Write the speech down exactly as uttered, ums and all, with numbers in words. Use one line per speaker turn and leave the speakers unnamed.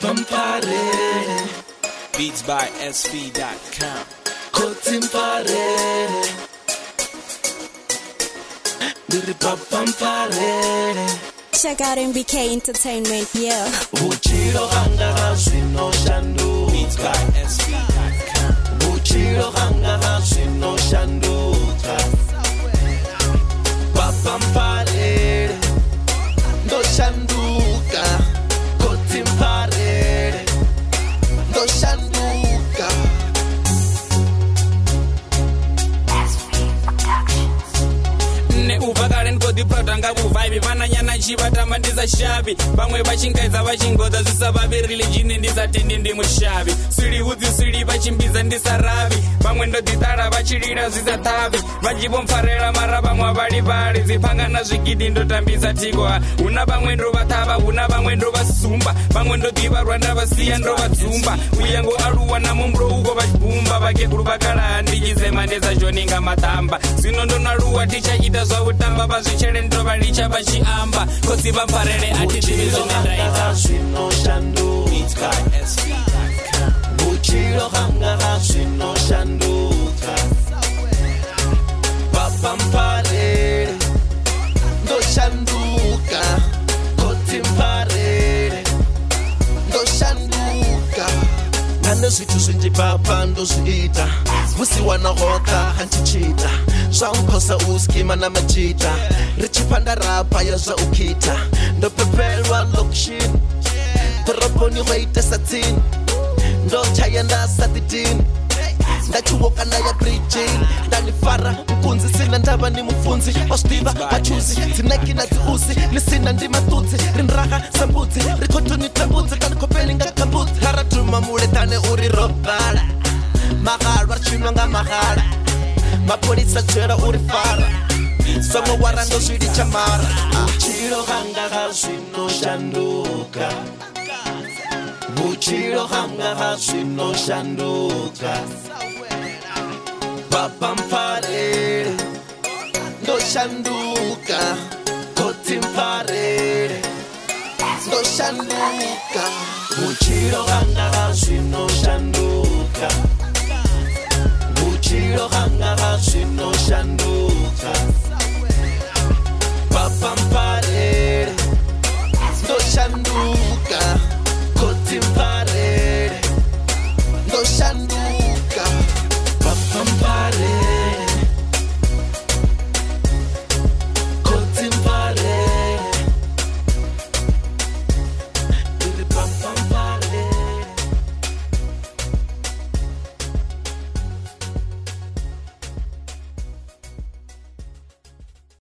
Papamparere.
Beats by S V dot com.
Kotimparere. Diri papamparere.
Check out M B K Entertainment, yeah.
Uchiro hanga swino shandu.
Beats by S V dot com.
Uchiro hanga swino shandu. Papamparere. No shanduka. Kotimparere. No shanduka.
Ne uvakaren kodi pratanga vibe vananyana chivata mandiza shavi vamwe vachingaidza vachingodza zvisavavi religion ndisatendi ndi mushavi siri udzi siri vachimbiza ndisaravi vamwe ndodzitara vachirira zvisatavi vachivomfarera mara vamwe vali vali dzipangana zvikidi ndotambisa tiko una vamwe ndovatava una vamwe ndovasumba vamwe ndodziva rwanda vasiya ndovadzumba uyango aluwa namumbro uko vachibumba vakekuru vakala ndichizema ndezazvoninga matamba zvino ndonaluwa tichaita zvakutamba pazvichere ndovalicha vachiamba kodzi vamparere atitivi zvinendaita
zvinoshanduka.
Beats by S V dot com.
Uchiro hanga zvinoshanduka. Papamparere. Ndoshanduka. Kotimparere. Ndoshanduka. Nane zvithu zvinji papa ndozviita vusiwana hoka handichita zvaunkosa uskima namachita richipanda rapa yazvaukita ndopepelwa lokushini dhorobhoni waita satsini ndochaya ndasatitini ndachiwoka naya bridgini ndanifara mkunzi sina ndava ni mupfunzi wasvitiva machuzi dzinakina dziusi nisina ndi matutsi rinraha sambudzi rikotonitambudzi kanikopeli ngakambudzi raratuma mule tane uri robala mahalwa richinwa nga mahala mapolisa dzvera uri fara somwe warando zviri chamara uchiro hanga zvinoshanduka uchiro hanga zvinoshanduka papamparere ndoshanduka kotimparere ndoshanduka uchiro hanga zvinoshanduka uchiro hanga zvinoshanduka